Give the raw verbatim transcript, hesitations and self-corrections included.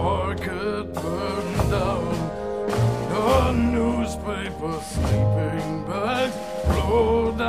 market burned down, the newspaper sleeping bags blow down.